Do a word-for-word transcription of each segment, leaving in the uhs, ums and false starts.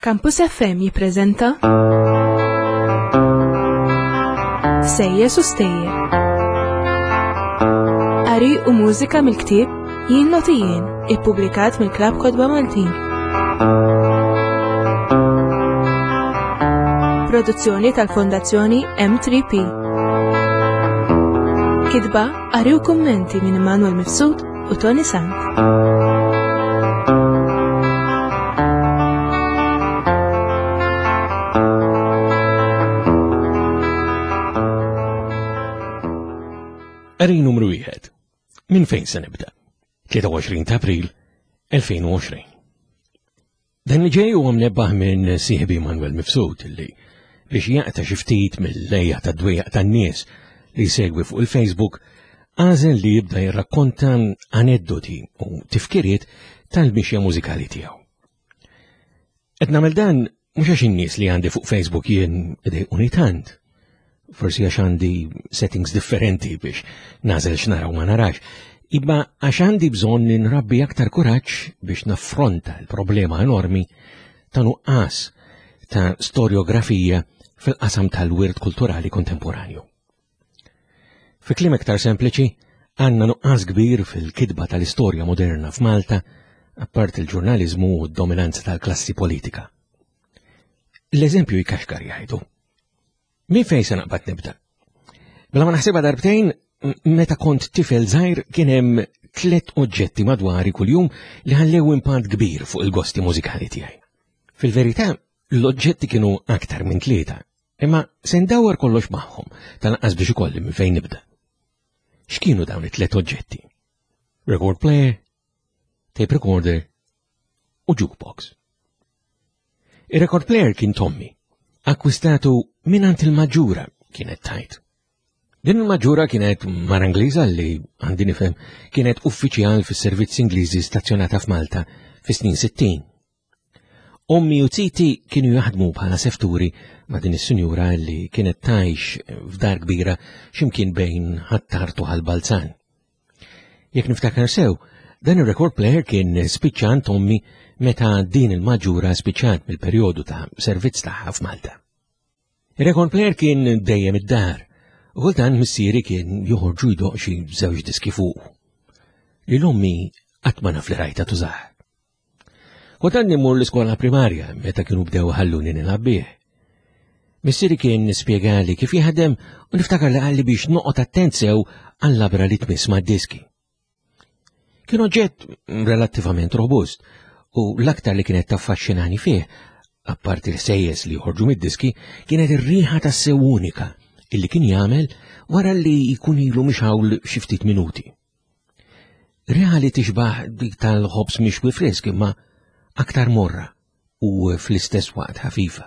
Campus F M jippreżenta Sejjes u Stejjer. Qari u mużika mill-ktieb Jien Notijien, ippubblikat mill-Klabb Kodba Maltin. Produzzjoni tal-Fondazzjoni M three P. Kitba, qari u kummenti minn Emmanuel Mifsud u Tony Sant. Qari numru wieħed. Min fejn se nibda? tlieta u għoxrin ta' April elfejn u għoxrin. Dan li ġej huwa mnebbaħ minn sieħbi Emmanuel Mifsud li biex jaqta' xi ftit mill-lejja tad-dwejjaq tan-nies li jsegwi fuq il-Facebook għażel li jibda jirrakkonta aneddoti u tifkiriet tal-mixja mużikali tiegħu. Qed nagħmel dan mhux għax in-nies li għandi fuq Facebook jien idejquni tant, forsi għax għandi settings differenti biex nażel x'nara u ma narax, imma għax għandi bżonn ninrabbi aktar kuraġġ biex naffronta l-problema enormi ta' nuqqas ta' storjografija fil-qasam tal-wirt kulturali kontemporanju. Fi kliem iktar sempliċi, għandna nuqqas kbir fil-kitba tal-istorja moderna f'Malta, appart il-ġurnaliżmu u d-dominanza tal-klassi politika. L-eżempju jikaxkar jgħidu. Min fejn se naqbad nibda? Bla ma naħsibha darbtejn, meta kont tifel żgħir kien hemm tliet oġġetti madwari kuljum li ħallew impatt kbir fuq il-gosti mużikali tiegħi. Fil-verità, l-oġġetti kienu aktar minn tlieta, imma se ndawwar kollox magħhom tal-anqas biex ikolli minn fejn nibda. X'kienu dawn it-tliet oġġetti? Record player, tape recorder u jukebox. Ir-record player kien Tommy, akkwistatu minant il-maġġura kienet tajt. Din il-maġġura kienet mar Angliża li għandi nifhem kienet uffiċjal fis-servizz Ingliżi stazzjonata f'Malta fis-snin sittin. Ommi u titi kienu jaħdmu bħala sefturi ma' din is-sinjura li kienet tajx f'dar kbira x'imkien bejn Ħattartu ħal-Balzan. Jekk niftakar sew, dan ir-record player kien spiċċant Tommy meta din il-maġġura spiċċat mill-perjodu ta' servizz tagħha f'Malta. Ir-record player kien dejjem id-dar, u kultant missieri kien joħorġu jdoq xi żewġ diski fuq. Lil ommi qatt ma naf li rajta tużah. Kultant nimmur l-iskola primarja meta kienu bdew ħalluni nilgħab bih. Missieri kien nispjegali kif jaħdem u niftakar li qalli biex noqgħod attent sew għall-labra li tmiss mad-diski. Kien oġġett relattivament robust u l-aktar li kienet taffaxxinani fih, apparti l-sejjes li joħorġu mid-diski, kienet ir-riħa tas-sew unika illi kien jagħmel wara li jkun ilu mixawl xi ftit minuti. Riħa li tixbaħ dik tal-ħobs mixwi frisk imma aktar morra u fl-istess waqt ħafifa.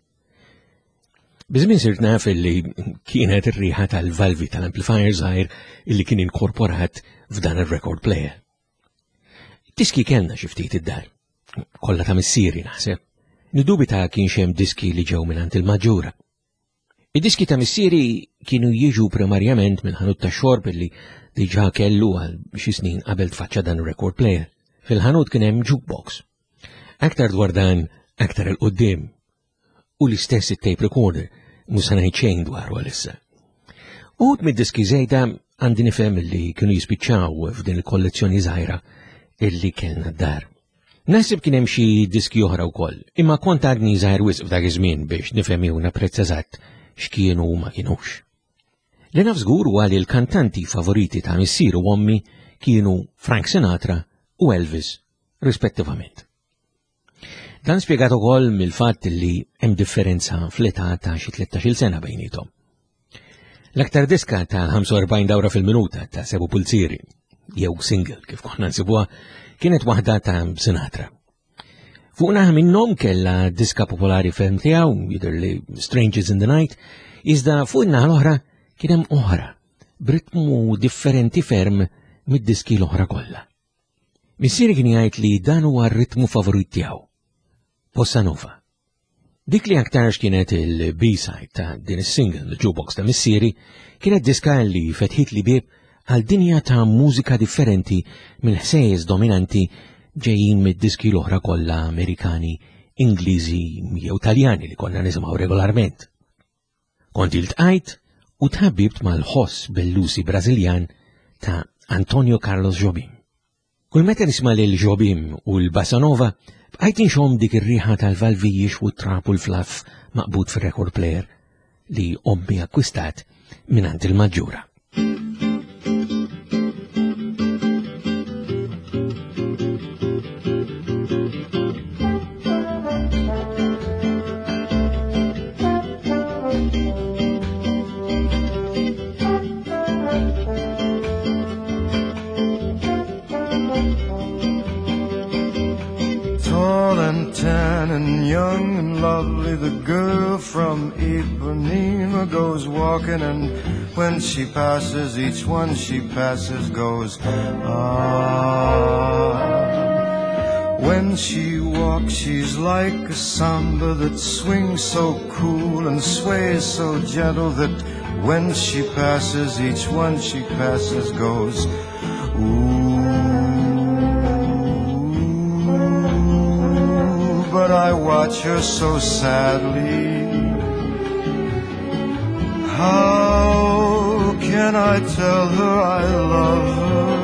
Biżmien sirt naf illi kienet ir-riħa tal-valvi tal-amplifier żgħir illi kien inkorporat f'dan ir-record player. Diski kellna xi ftit id-dar, kollha ta' missieri naħseb. Nidubita kien xem diski li ġew mingħand il-maġġura. Id-diski ta' missieri kienu jiġu primarjament minn ħanut ta' xorb illi diġà kellu għal xi snin qabel tfaċċa dan ir-record player. Fil-ħanut kien hemm jukebox. Aktar dwar dan, aktar il-qoddim. U l-istess it-tape recorder, mhux se ngħid xejn dwaru għalissa. Uħud mid-diski żejda għandi nifhem li kienu jispiċċaw f'din il-kollezzjoni żgħira illi kellna d-dar. Naħseb kien hemm xi diski oħra wkoll, imma kont għadni żgħir wisq f'dak iż-żmien biex nifhem jew napprezza eżatt x'kienu u ma kienux. Li naf żgur huwa li l-kantanti favoriti ta' missieru ommi kienu Frank Sinatra u Elvis, rispettivament. Dan spjegat ukoll mill-fatt li hemm differenza fl-età ta' xi tlettax-il sena bejniethom. L-aktar diska ta' ħamsa u erbgħin dawra fil-minuta ta' sebu pulzieri, jew single kif konna nsibuha, kienet waħda ta' Sinatra. Fuq naħa minnhom kellha diska popolari ferm tiegħu, jidher li Strangers in the Night, iżda fuq in-naħa l-oħra kien hemm oħra, b'ritmu differenti ferm mid-diski l-oħra kollha. Missieri kien jgħid li dan huwa r-ritmu favorit tiegħu, Bossa Nova. Dik li aktar kienet il-B-side ta' din is-single l-jukebox ta' missieri kienet diska li fetħit li bieb għal dinja ta' mużika differenti minn ħsejjes dominanti ġejjin mid-diski l-oħra kollha Amerikani Ingliżi jew Taljani li konna nisimgħu regolarment. Kont iltqajt u tħabbibt mal-ħoss bellusi Brażiljan ta' Antonio Carlos Jobim. Kull meta nisma' lil Jobim u l-Bossa Nova bqajt inxomm dik ir-riħa tal-valvijiex u t-trap u l-flaff maqbud fir-record player li ommi akkwistat minant il-Maġġura. Young and lovely, the girl from Ipanema goes walking, and when she passes, each one she passes goes, ah. When she walks, she's like a samba that swings so cool and sways so gentle that when she passes, each one she passes goes, ooh. But I watch her so sadly. How can I tell her I love her?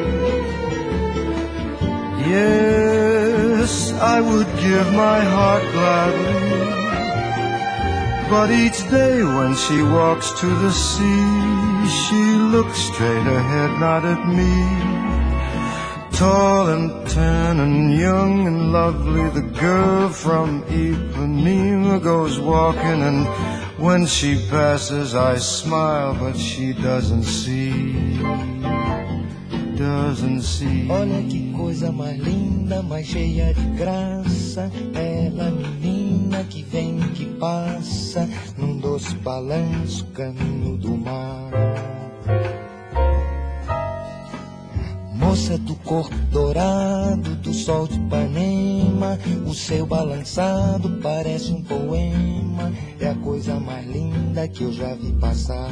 Yes, I would give my heart gladly, but each day when she walks to the sea, she looks straight ahead, not at me. Tall and tan and young and lovely, the girl from Ipanema goes walking, and when she passes I smile, but she doesn't see, doesn't see. Olha que coisa mais linda, mais cheia de graça, ela menina que vem, que passa, num doce balanço, caminho do mar. Moça do corpo dourado, do sol de Ipanema, o seu balançado parece um poema, é a coisa mais linda que eu já vi passar.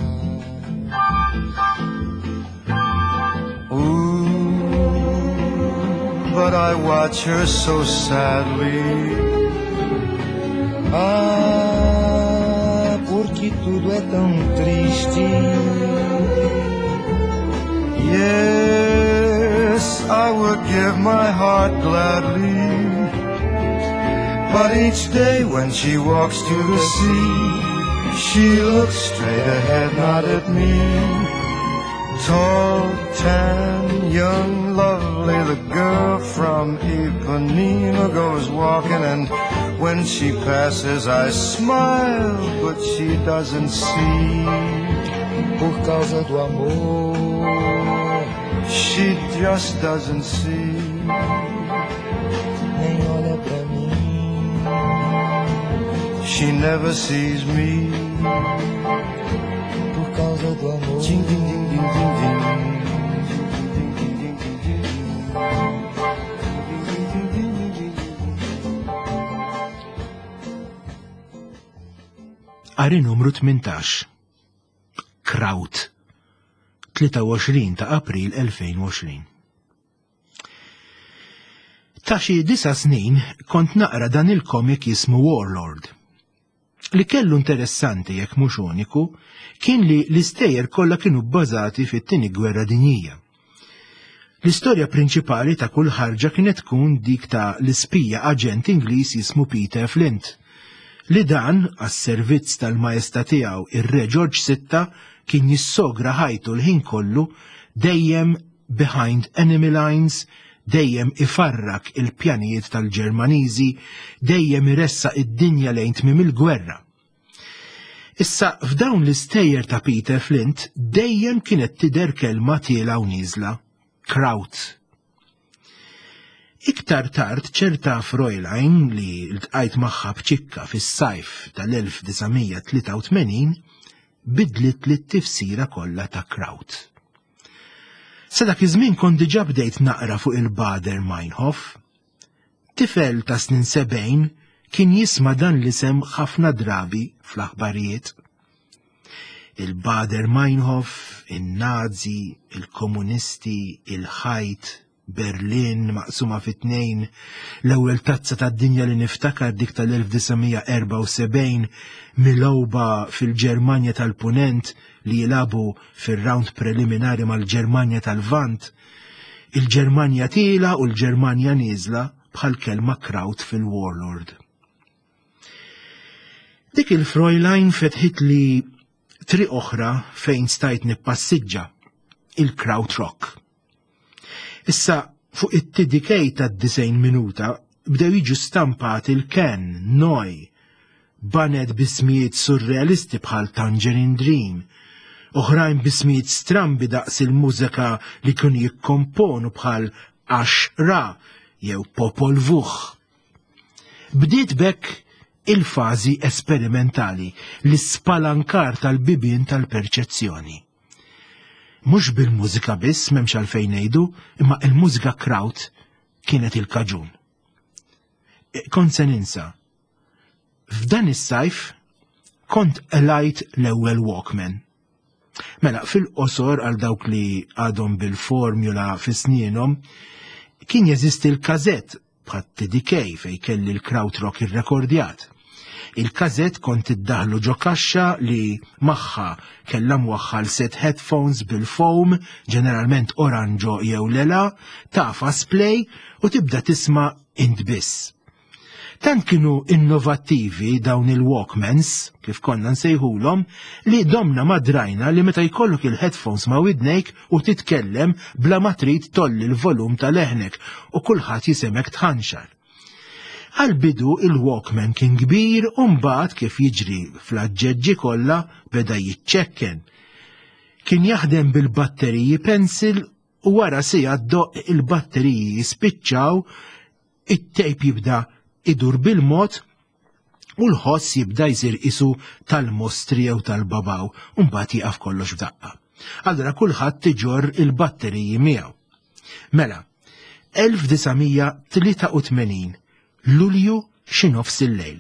Ooh, but I watch her so sadly. Ah, porque tudo é tão triste. Yes, I would give my heart gladly, but each day when she walks to the sea, she looks straight ahead, not at me. Tall, tan, young, lovely, the girl from Ipanema goes walking, and when she passes I smile, but she doesn't see. Por causa do amor, she just doesn't see. Nem olha pra mim, she never sees me. Por causa do amor, ding, ding, ding, ding, ding, ding. Qari numru tmintax. Kraut. tlieta u għoxrin ta' April elfejn u għoxrin. Ta' xi disa snin kont naqra dan il-komik jismu Warlord. Li kellu interessanti jekk mhux uniku kien li l-istejjer kollha kienu bbażati fit-tieni gwerra dinjija. L-istorja prinċipali ta' kull ħarġa kienet tkun dik ta' l-ispija aġent Ingliż jismu Peter Flint, li dan għas-servizz tal-majesta tiegħu ir-Re George sitta kien jissogra ħajtu l-ħin kollu dejjem behind enemy lines, dejjem ifarrak il-pjanijiet tal-Ġermaniżi, dejjem iressa id-dinja lejn tmiem il-gwerra. Issa f'dawn l-istejjer ta' Peter Flint dejjem kienet tidher kelma tiela u nieżla, Kraut. Iktar tard ċerta Fräulein li ltqajt magħha b'ċikka fis-sajf tal-elf tisa' tlieta u tmenin bidlet li t-tifsira kollha ta' Kraut. Sa dak iż-żmien kont diġà bdejt naqra fuq il-Baader Meinhof. Tifel ta' snin sebgħin kien jisma' dan l-isem ħafna drabi fl-aħbarijiet. Il-Baader Meinhof, in-Nazi, il-Komunisti, il-Ħajt, Berlin maqsuma fit-tnejn, l-ewwel tazza tad-dinja li niftakar dik tal-elf tisa' erba' u sebgħin milgħuba fil-Ġermanja tal-Punent li jilagħbu fir-round preliminari mal-Ġermanja tal-Lvant, il-Ġermanja tila u l-Ġermanja nieżla bħal kelma kraut fil-Warlord. Dik il-Fräulein fetħit li triq oħra fejn stajt nippassiġġa, il-Kraut Rock. Issa fuq it-T D K tad-disejn minuta bdew jiġu stampati il-Ken, Noi, banet bismijiet surrealisti bħal Tangerine Dream, oħrajn bismijiet strambi daqs il-mużika li kienu jikkomponu bħal Ash Ra jew Popol Vuh. Bdiet bekk il-fażi esperimentali li spalankar tal-bibien tal-perċezzjoni. Mhux bil-mużika biss m'hemmx għalfejn ngħidu, imma il-mużika kraut kienet il-kaġun. Kont se ninsa. F'dan is-sajf kont elajt l-ewwel Walkman. Mela fil-qosor għal dawk li għadhom bil-formula fi snienhom kien jeżisti l-kazett bħat T D K fej kelli l-Kraut Rock irrekordjat. Il-kazett kont iddaħlu ġo kaxxa li magħha kellha mwaħħal set headphones bil-foam, ġeneralment oranġo jew lela, tafas play u tibda tisma' int biss. Tant kienu innovattivi dawn il-Walkmans, kif konna nsejħulhom, li domna madrajna li meta jkollok il-headphones ma' widnejk u titkellem bla ma trid tolli l-volum tal-leħnek u kulħadd jisemek tħanxar. Għal-bidu il-Walkman kien kbir u mbagħad kif jiġri fl-aġġeġġi kollha beda jiċċekken. Kien jaħdem bil-batteriji pensil u wara sija ddoq il-batteriji jispiċċaw, it-tejp jibda idur bil-mod u l-ħoss jibda jsir isu tal-mostri jew tal-babaw u mbagħad jieqaf kollox f'daqqa. Allura kulħadd tiġor il-batteriji miegħu. Mela, elf tisa' tlieta u tmenin Lulju xi nofs il-lejl.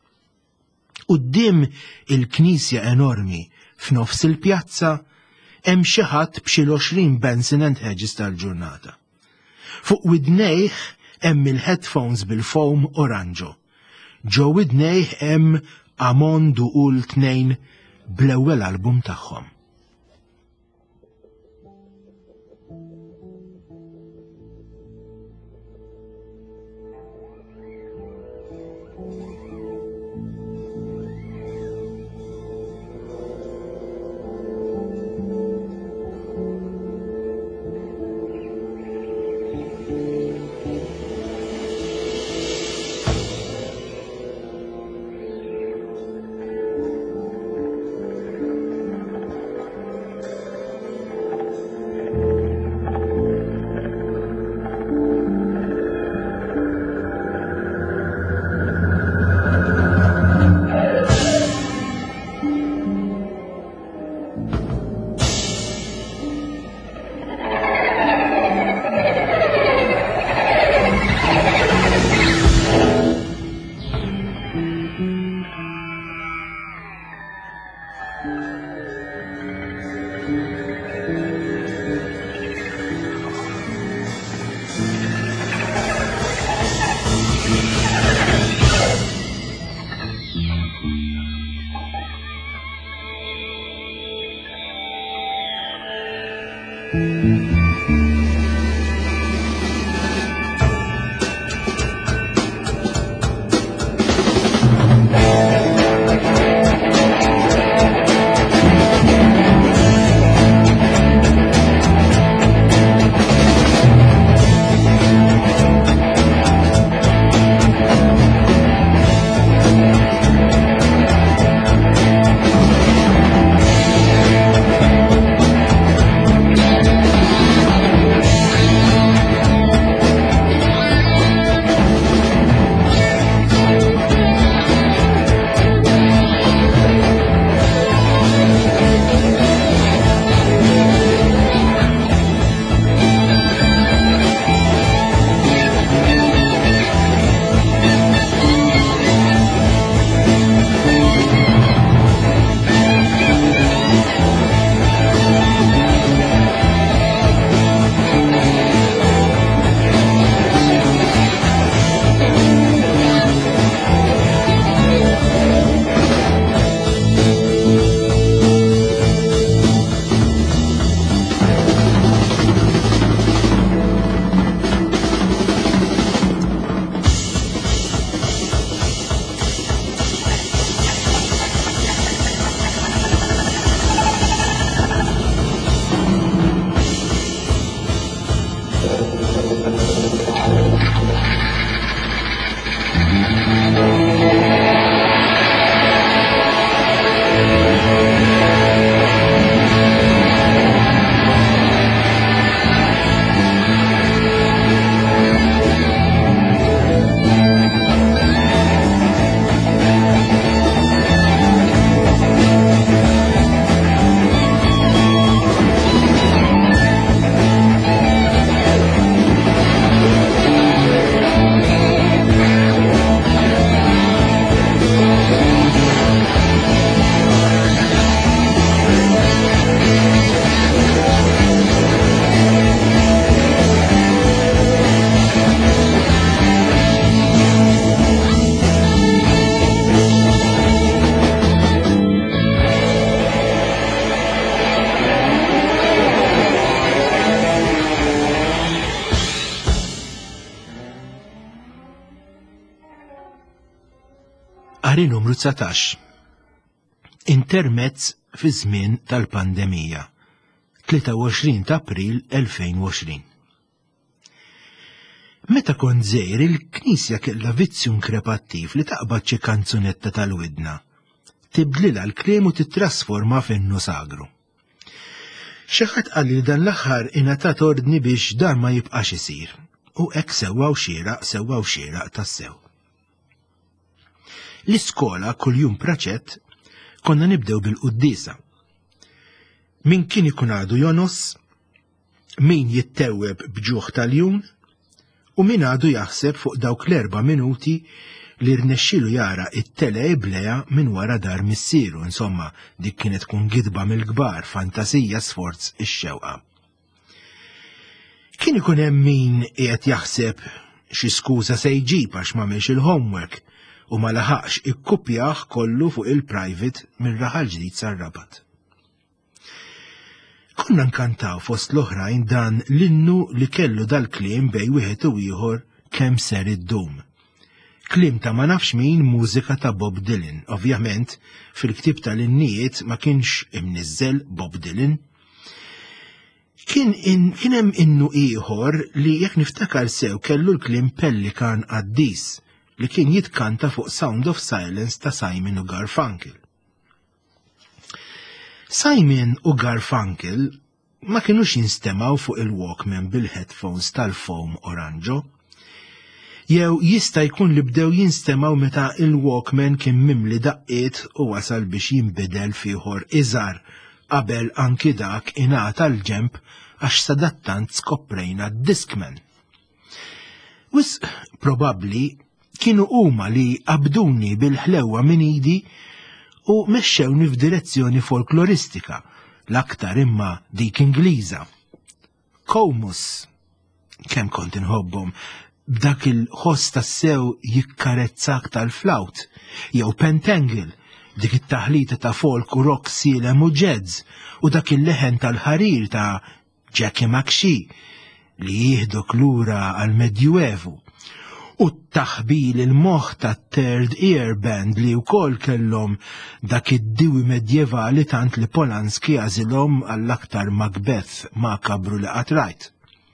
Quddiem il-knisja enormi f'nofs il-pjazza hemm xi ħadd b'xi għoxrin Benson and Hedges tal-ġurnata. Fuq widnejh hemm il-headphones bil-foam oranġo. Ġo widnejh hemm Amon Duqul tnejn bl-ewwel album tagħhom. Qari numru tsatax. Intermezz fi żmien tal-pandemija. tlieta u għoxrin ta' April elfejn u għoxrin. Meta kont żgħir il-Knisja kellha vizzju inkrepattiv li taqbad xi kanzunetta tal-widna. Tibdlilha l-kliem u titrasforma f'innu sagru. Xi ħadd qal li dan l-aħħar ingħatat ordni biex dan ma jibqax isir, u hekk sewwa u xieraq sewwa u xieraq tassew. L-iskola kuljum praċett konna nibdew bil-quddiesa. Min kien ikun għadu jonos, min jittewweb bġuħ tal-jun, u min għadu jaħseb fuq dawk l-erba' minuti li rnexxielu jara it-tele ibleja minn wara dar missieru, insomma, dik kienet tkun gidba mill-kbar, fantasija, sforz, ix-xewqa. Kien ikun hemm min qiegħed jaħseb xi skuża se jġib għax m'għamilx il-homework u ma laħaqx ikkupjah kollu fuq il-private mir-raħal ġdid sar-Rabat. Konna nkantaw fost l-oħrajn dan l-innu li kellu dal-kliem bej wieħed u ieħor kemm ser iddum. Kliem ta' ma nafx min mużika ta' Bob Dylan. Ovvjament, fil-ktib tal-innijiet ma kienx imniżżel Bob Dylan. Kien hemm innu ieħor li jekk niftakar sew kellu l-kliem Pelikan Qaddis li kien jitkanta fuq Sound of Silence ta' Simon u Garfunkel. Simon u Garfunkel ma kienux jinstemaw fuq il-Walkman bil-headphones tal-foam oranġo, jew jista' jkun li bdew jinstemaw meta il-Walkman kien mimli daqqiet u wasal biex jinbidel fieħor iżgħar qabel anki dak ingħata l-ġemp għax sadattant skoprejna d-Discman. Wis probabbli kienu huma li qabduni bil-ħlewwa minn idi u mexxewni f'direzzjoni folkloristika, l-aktar imma dik Ingliża. Comus, kemm kont inħobbhom, b'dak il-ħoss tas-sew jikkarezzak tal-flawt, jew Pentangle, dik it-taħlita ta' folk u rock silem u jazz, u dak il-leħen tal-ħarir ta' Jackie McShee li jieħdok lura għal-Medjuevu, u t-taħbil il-moħħ ta' Third Ear Band li wkoll kellhom dak id-diwi medjevali tant li Polanski għażilhom għall-aktar Macbeth makabru li qatt rajt.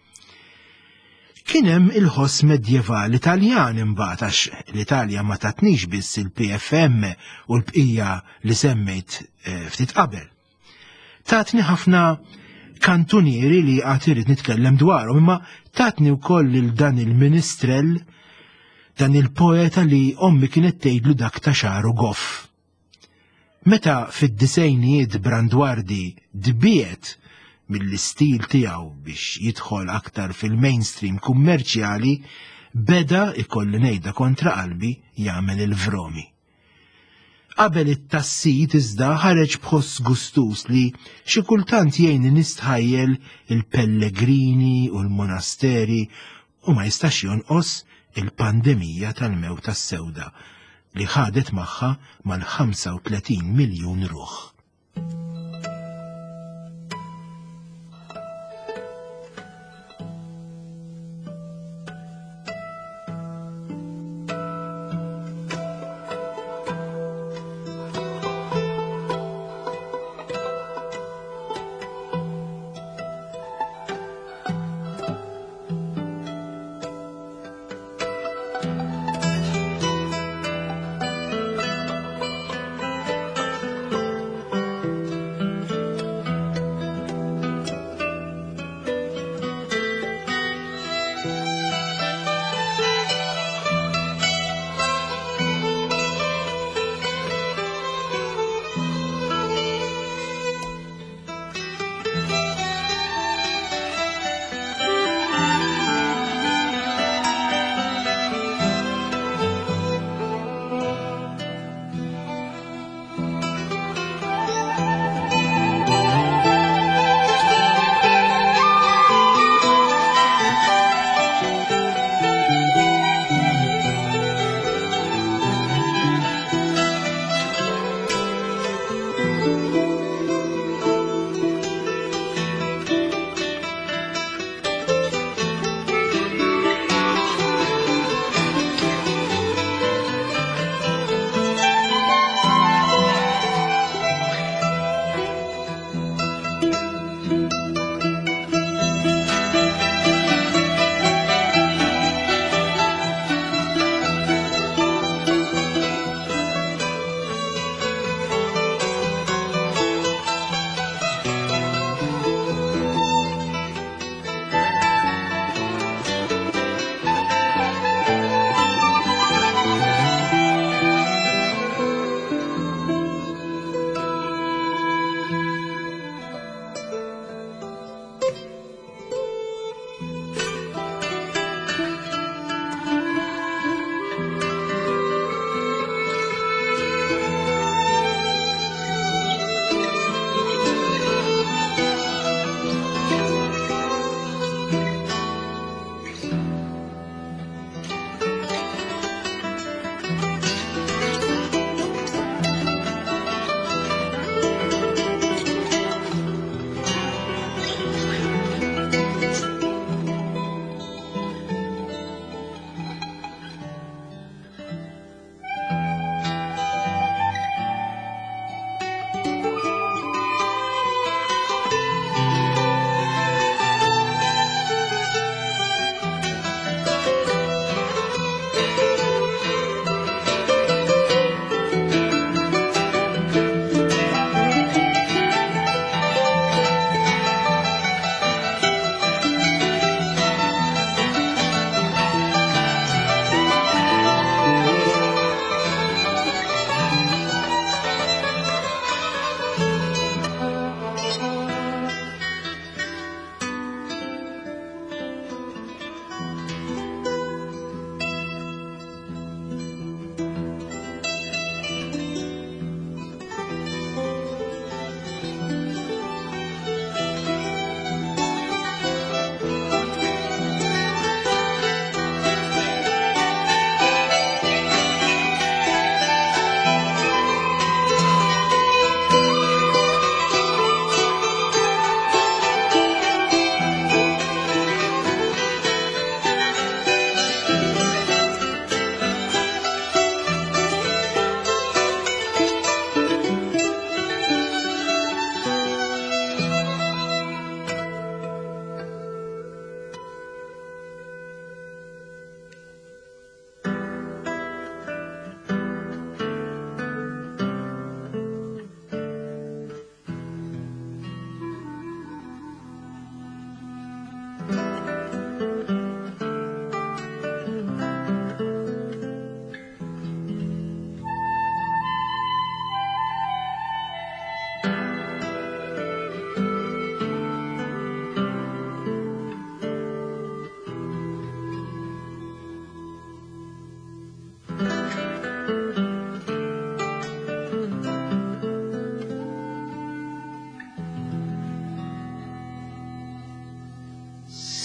Kien hemm il-ħoss medjevali Taljan imbagħad għax l-Italja ma tatnix biss il-P F M u l-bqija li semmejt ftit qabel. Tatni ħafna kantunieri li qatt irid nitkellem dwarhom, imma tatni wkoll lil dan il-Ministrell, dan il-poeta li ommi kienet tgħidlu dak ta' xaru goff. Meta fid-disejnijiet Brandwardi dbiet mill-istil tiegħu biex jidħol aktar fil-mainstream kummerċjali, beda ikolli ngħidha kontra qalbi jagħmel il-vromi. Qabel it-tassit iżda ħareġ b'ħoss gustus li xi kultant jgħinni nistħajjel il-Pellegrini u l-monasteri u ma jistax jonqos il-pandemija tal-mewt tas-sewda li ħadet magħha mal-ħamsa u tletin miljun ruħ.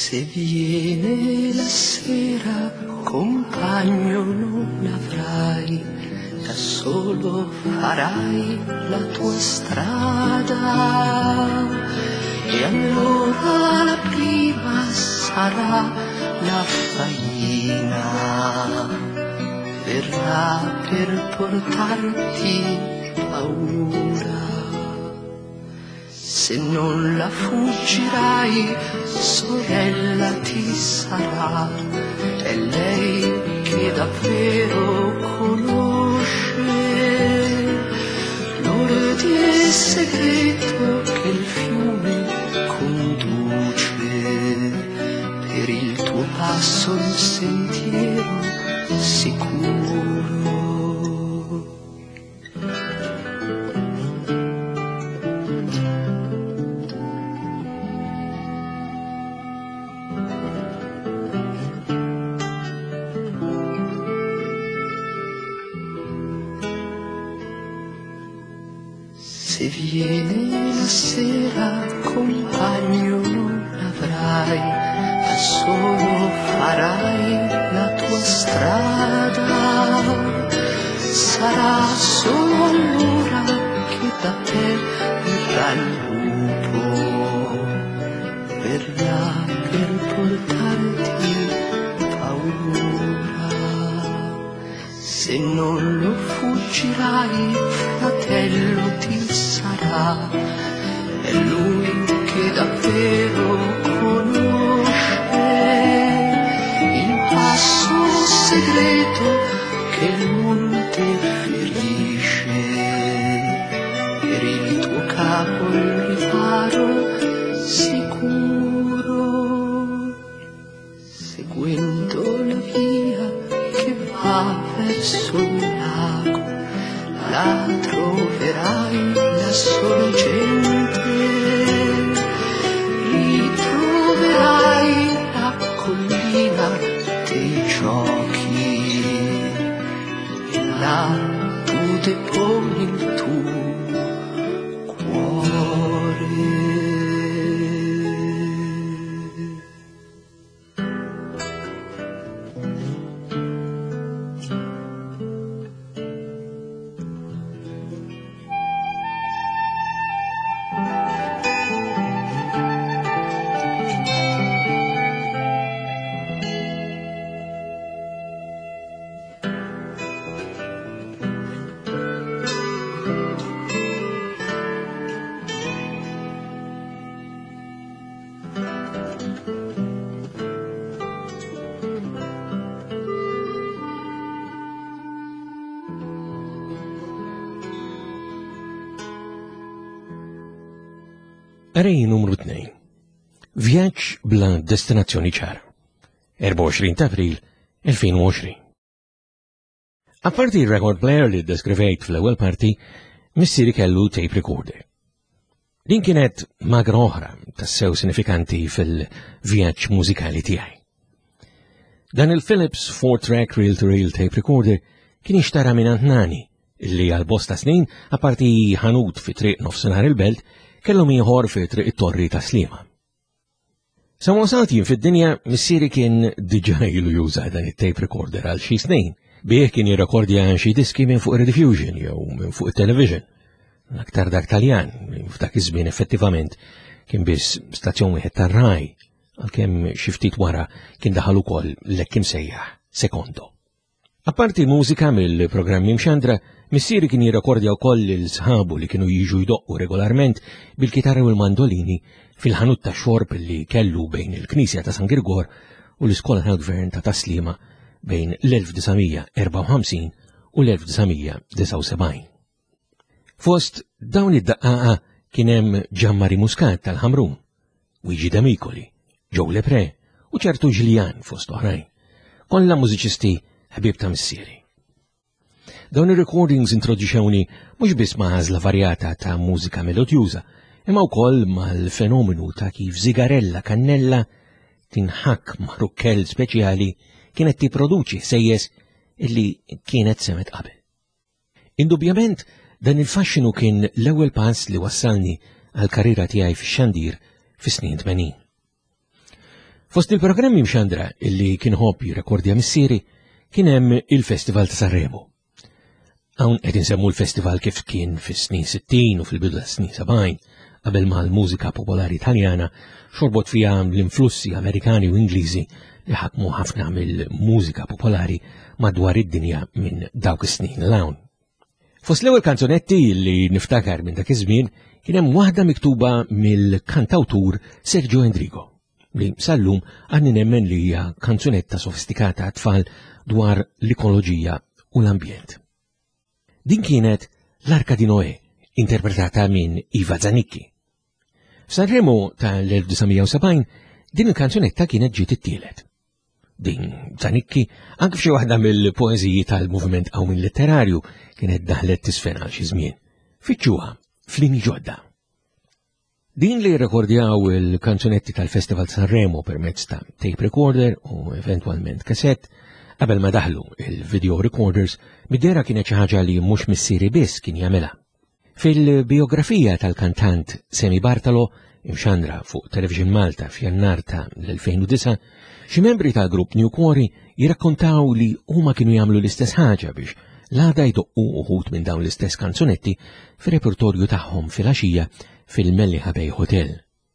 Se viene la sera, compagno non avrai, da solo farai la tua strada, e allora la prima sarà la faina, verrà per portarti paura. Se non la fuggirai, sorella ti sarà, è lei che davvero conosce l'ordine segreto che il fiume conduce, per il tuo passo il sentiero sicuro. Se viene la sera, compagno non avrai, da solo farai la tua strada, sarà solo allora che da te verrà il lupo, verrà per portarti paura. Se non lo fuggirai, fratello ti sarà, è lui che davvero conosce il passo segreto che il monte ferisce, per il tuo capo il riparo sicuro, seguendo la via che va verso il lago, la troverai la sorgente, ritroverai la collina dei giochi, e là tu deponi il tuo cuore. Arej numru tnejn. Vjaġġ bla destinazzjoni ċara. erba' u għoxrin ta' April elfejn u għoxrin. Apparti il-record player li deskrivejt fl-ewwel parti, missieri kellu tape recorder. Din kienet magra oħra tassew sinifikanti fil-vjaġġ mużikali tiegħi. Dan il-Philips four track reel-to-reel tape recorder kien ixtara minn Nani, illi għal bosta snin apparti ħanut fi triq nofsinhar il-belt kellhom ieħor fi triq it-torri ta' Sliema. Sa wasaltin fid-dinja missieri kien diġà ilu juża dan it-tape recorder għal xi snin, bih kien jirrekordja xi diski minn fuq Rediffusion jew minn fuq it-television. L-aktar dak Taljan, f'dak iż-żmien effettivament kien biss stazzjon wieħed tar-Rai, għalkemm xi ftit wara kien daħal ukoll l-hekk imsejjaħ Sekondo. Apparti mużika mill-programmi mxandra, missieri kien jirrekordja wkoll il-sħabu li kienu jiġu jdoqqu regolarment bil-kitarra u l-mandolini fil-ħanut ta' xorb li kellu bejn il-Knisja ta' San Grigor u l-Iskola tal-Gvern ta' Sliema bejn l-elf tisa' erba' u ħamsin u l-elf tisa' disa' u sebgħin. Fost dawn id-daqqaqa kien hemm Ġammari Muscat tal-Ħamrun, Luigi D'Amicoli, Joe Lepre u ċertu Ġiljan fost oħrajn, kollha mużiċisti ħbib ta' missieri. Dawn ir-recordings introduċewni mhux biss ma' għażla varjata ta' mużika melodjuża, imma wkoll mal-fenomenu ta' kif Zigarella Cannella tinħakk ma' rukkell speċjali kienet tipproduċi sejjes illi kienet semet qabel. Indubjament dan il-faxxinu kien l-ewwel pass li wassalni għal karriera tiegħi fix-xandir fis-snin tmenin. Fost il-programmi mxandra illi kien ħobb jirrekordja missieri kien hemm il-Festival ta' Sanremo. Hawn qed insemmu l-festival kif kien fis-snin sittin u fil-bidu tas-snin sebgħin qabel ma l-mużika popolari Taljana xorbot fiha l-influssi Amerikani u Ingliżi li ħakmu ħafna mill-mużika popolari madwar id-dinja minn dawk is-snin l-hawn. Fost l-ewwel kanzonetti li niftakar minn dak iż-żmien kien hemm waħda miktuba mill-kantawtur Sergio Endrigo li sallum għanni nemmen li hija kanzunetta sofistikata għat-tfal dwar l-ekoloġija u l-ambjent. Din kienet l-Arka di Noè, interpretata minn Iva Zanicchi. F'Sanremo tal-elf tisa' u sebgħin din il-kanzunetta kienet ġiet it-tielet. Din Zanicchi, anke f'xi waħda mill-poeżiji tal-moviment qawmin letterarju kienet daħlet tisfena xi żmien. Fittxuha f'Lini ġodda. Din li rekordjaw il-kanzunetti tal-Festival Sanremo permezz ta' tape recorder u eventualment kassett, qabel ma daħlu il-video recorders, mid-dera kienet xi ħaġa li mhux missieri biss kien jagħmilha. Fil-biografija tal-kantant Semi Bartolo, imxandra fuq Television Malta f'Jannar ta' l-elfejn u disa', xi membri tal-grupp New Quarry jirrakkontaw li huma kienu jagħmlu l-istess ħaġa biex l-għada jdoqqu uħud minn dawn l-istess kanzunetti fir-repertorju tagħhom fil-għaxija fil-Melliħa Bay Hotel.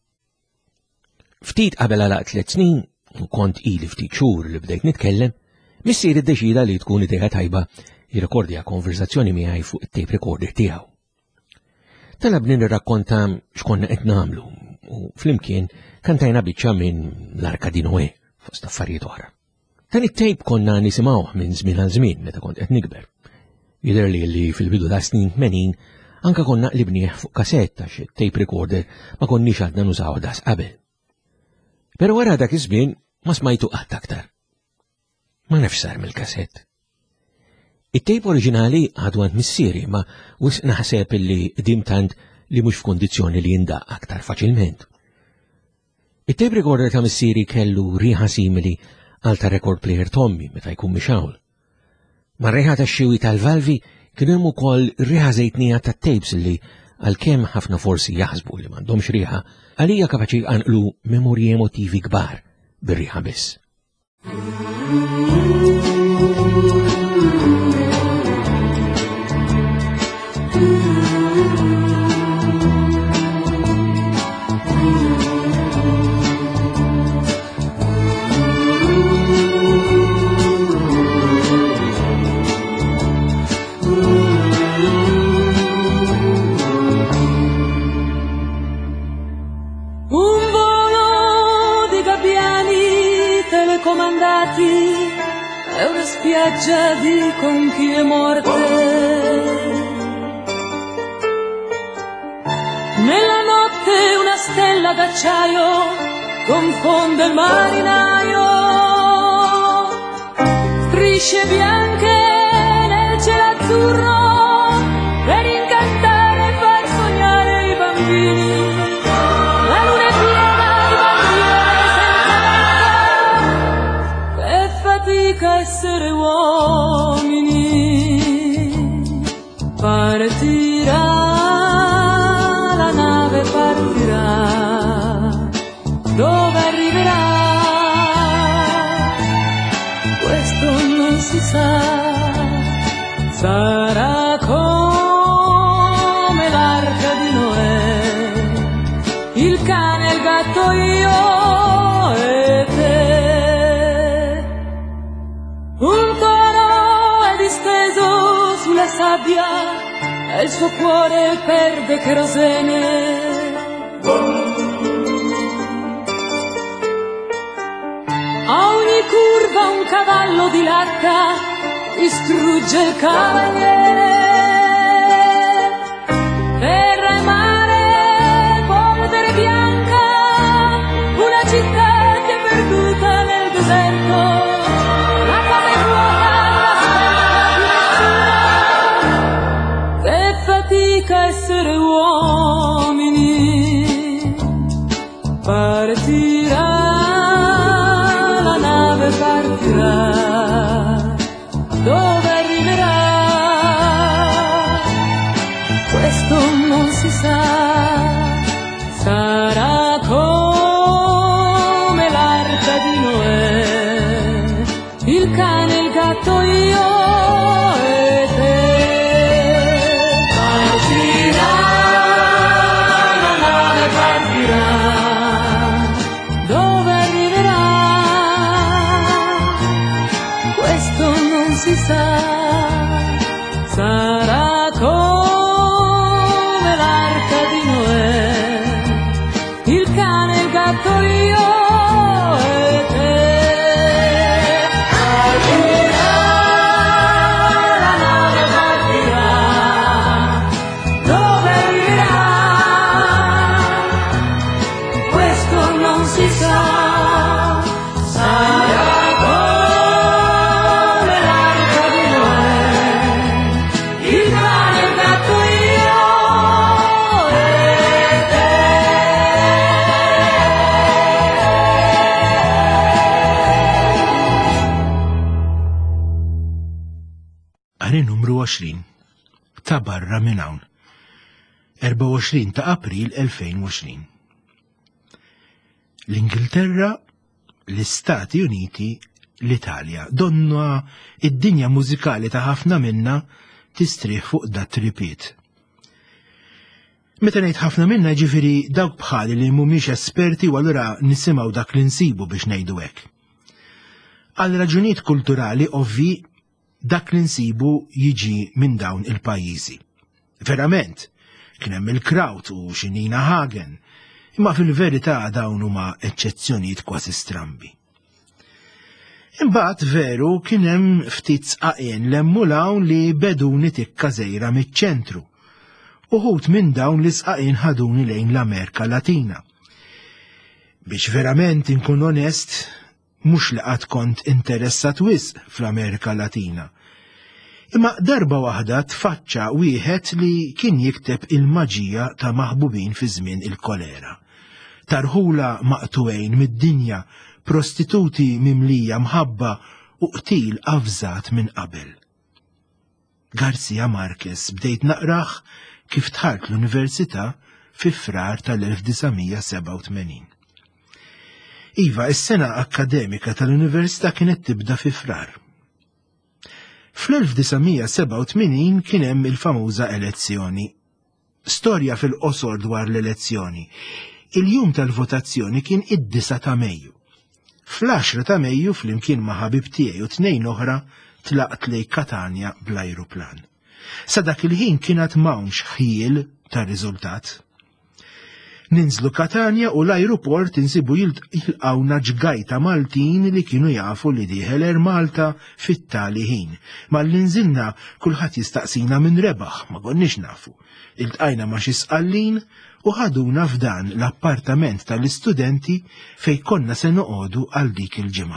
Ftit qabel għalaq tliet snin, u kont ili ftit xhur li bdejt nitkellem, missier iddeċida li tkun idea tajba jirrekordja konversazzjoni miegħi fuq it-tape recorder tiegħu. Talabni nirrakkonta x'konna qed nagħmlu u flimkien kantajna biċċa minn l-Arka di Noè fost affarijiet oħra. Dan it-tape konna nisimgħuh minn żmien għal żmien meta kont qed nikber. Jidher li li fil-bidu ta' snin tmenin anka konna qlibnieh fuq kasetta xi tape recorder ma konniex għadna nużaw das qabel. Però wara dak iż-żmien ma smajtu qatt aktar. Ma nafx sar mill-kasett. It-tape oriġinali għadu għand missieri ma wisq naħseb illi qdim tant li mhux f'kundizzjoni li jindaq aktar faċilment. It-tape recorder ta' missieri kellu riħa simili għal ta' record player Tommy meta jkun mixawl. Ma' riħa tax-xiewi tal-valvi kienu hemm ukoll riħa żejtnija tat-tapes li għalkemm ħafna forsi jaħsbu li m'għandhomx riħa għalija kapaċi jqanqlu memorji emotivi kbar bir-riħa biss. È una spiaggia di conchiglie morte. Nella notte una stella d'acciaio confonde il marinaio. Strisce bianche nel cielo azzurro per incantare e far sognare i bambini. La luna è piena di bandiere senza vetta. Che fatica essere uomini. Partirà, la nave partirà. Dove arriverà? Questo non si sa. Sarà come l'arca di Noè, il cane, il gatto, io e te. Un toro è disteso sulla sabbia e il suo cuore perde kerosene. A ogni curva un cavallo di latta distrugge il cavaliere. Terra e mare, polvere bianca, una città che è perduta nel deserto. La casa è vuota, la strada più oscura. Che fatica essere uomini. Partirà, la nave partirà. Dove arriverà? Questo non si sa. Sarà come l'arca erba' u għoxrin ta' barra minn hawn. erba' u għoxrin ta' April elfejn u għoxrin. L-Ingilterra, l-Istati Uniti, l-Italja. Donna id-dinja mużikali ta' ħafna minna tistrih fuq dat ripiet. Meta ngħid ħafna minna ġifieri dawk bħali li mhumiex esperti u allura nisimgħu dak li nsibu biex ngħidu hekk. Għal raġunijiet kulturali ovvi dak li nsibu jiġi minn dawn il-pajjiżi. Verament, kien hemm il-Kraut u xi Nina Hagen, imma fil-verità dawn huma eċċezzjonijiet kważi strambi. Imbagħad veru kien hemm ftit sqaqien lemmu hawn li beduni tikka żejra miċ-ċentru. Uħud minn dawn li sqaqien ħaduni lejn l-Amerika Latina. Biex verament inkun onest, mhux li qatt kont interessat wisq fl-Amerika Latina. Imma darba waħda tfaċċa wieħed li kien jikteb il-maġija ta' maħbubin fi żmien il-kolera. Tarħula maqtuwejn mid-dinja, prostituti mimlija mħabba u qtil avżat minn qabel. Garcia Marquez bdejt naqraħ kif tħalt l-Università fi frar tal-elf tisa' seba' u tmenin. Iva, is-sena akkademika tal-Università kienet tibda fi frar. Fl-elf tisa' seba' u tmenin kien hemm il-famuża elezzjoni. Storja fil-qosor dwar l-elezzjoni. Il-jum tal-votazzjoni kien id-disa ta' Mejju. Fl-għaxra ta' Mejju flimkien ma' ħabib tiegħi u tnejn oħra tlaqt lejn Katania bl-ajruplan. Sa dak il-ħin kienet m'hawnx ħiel ta' riżultat. Ninżlu Katania u l-ajruport insibu jilqawna ġgajta Maltin li kienu jafu li dieħel Air Malta fit-tali ħin. Mal-li nżilna kulħadd jistaqsina minn rebaħ, ma konniex nafu. Iltqajna ma' xi sqallin u ħaduna f'dan l-appartament tal-istudenti fej konna se noqogħdu għal dik il-ġimgħa.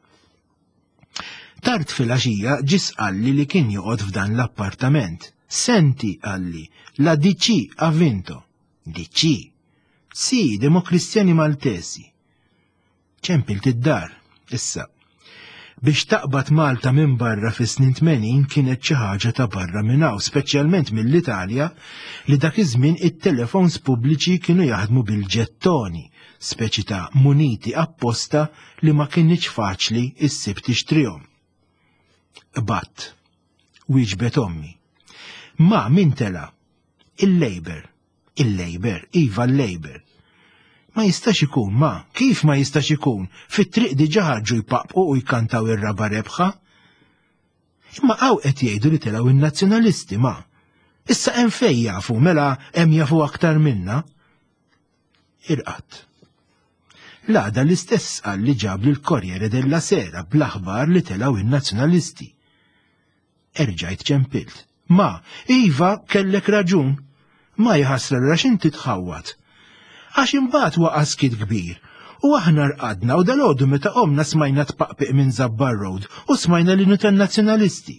Tard fil-għaxija ġie sqalli li kien joqgħod f'dan l-appartament. Senti għalli, la D C ha vinto. D C? Si, Demokristjani Maltesi. ċempilt id-dar, issa. Biex taqbad Malta minn barra fi snin tmenin kienet xi ħaġa ta' barra minn hawn, speċjalment mill-Italja li dak iż-żmien it-telefons pubbliċi kienu jaħdmu bil-ġettoni, speċi ta' muniti apposta li ma kienx faċli issib tixtrihom. Batt, wieġbet ommi. Ma min tela? Il-Labor. Il-Labor, iva l-Labor. Ma jistax ikun, ma, kif ma jistax ikun? Fit-triq diġà ħarġu jpaqbqu u jkantaw ir-raba rebħa? Imma hawn qed jgħidu li telgħu in-nazzjonalisti, ma. Issa hemm fejn jafu, mela hemm jafu aktar minna. Irqat. L-għada l-istess qal li ġab lil Corriere della Sera bl-aħbar li telgħu in-nazzjonalisti. Erġajt ċempilt. Ma, iva kellek raġun. Ma jħassra rax inti tħawwat. Għax imbagħad waqa' skid kbir. U aħna rqadna u dalgħodu meta qomna smajna tpaqpiq minn Zabbar Road u smajna li nutan nazzjonalisti.